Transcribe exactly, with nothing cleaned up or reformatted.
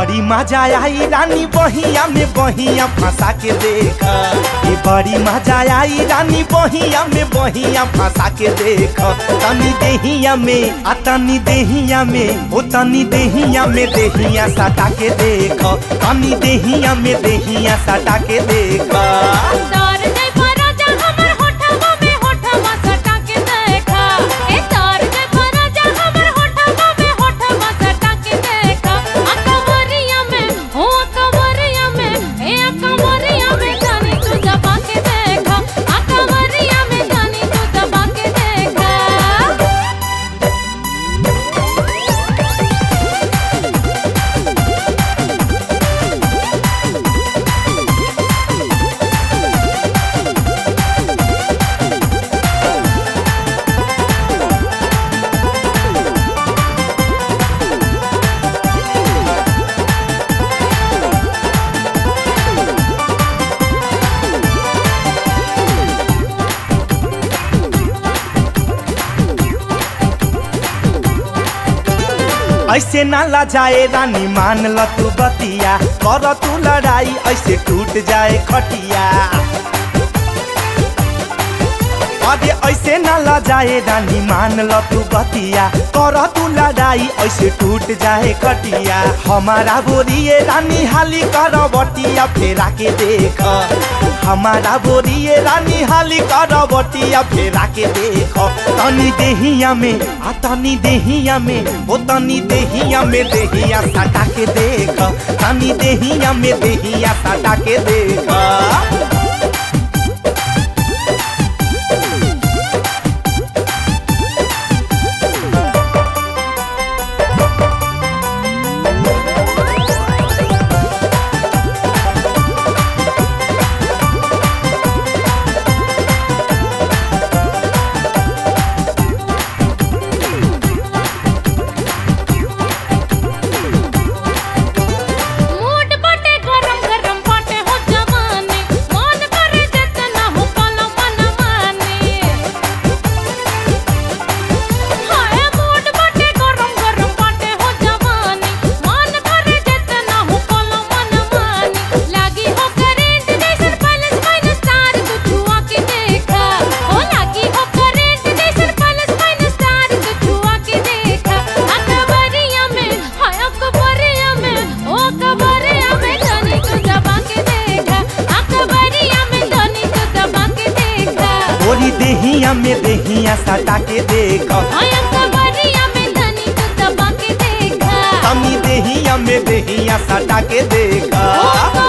बड़ी मजा आई रानी बहिया में बहिया फंसा के देख। ये बड़ी मजा आई रानी बहिया में बहिया फंसा के देख। तनी देहिया में आ तनी देहिया में ओ तनी देहिया में देहिया सटा के देख। तनी देहिया में देहिया सटा के देख। ऐसे ना लजाए रानी मान ल तू बतिया, कर तू लड़ाई ऐसे टूट जाए खटिया। अरे ऐसे ना लजाए रानी मान ल तू बतिया, कर तू लड़ाई ऐसे टूट जाए खटिया। हमारा बोरिए रानी हाली कर बटिया फेरा के देख। हमारा बोरिए रानी हाली कर बटिया फेरा के देख। तनी देहिया में आ तनी देहिया में ओ तनी देहिया में देहिया सटा के देख। तनी देहिया में देहिया सटा के देख। देहिया में देहिया सटा के देख। तनी देहिया में देहिया सटा के देख।